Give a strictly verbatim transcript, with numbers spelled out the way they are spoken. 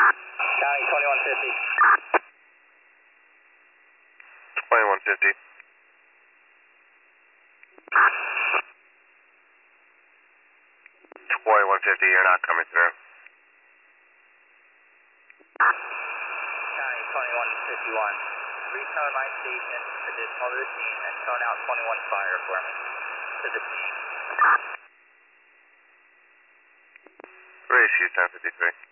County twenty-one fifty. twenty-one fifty. twenty-one fifty, you're not coming through. County twenty-one fifty-one. Retard my station, additional to the scene, and tone out twenty-one fire for me. To the scene. Ratio ten fifty-three.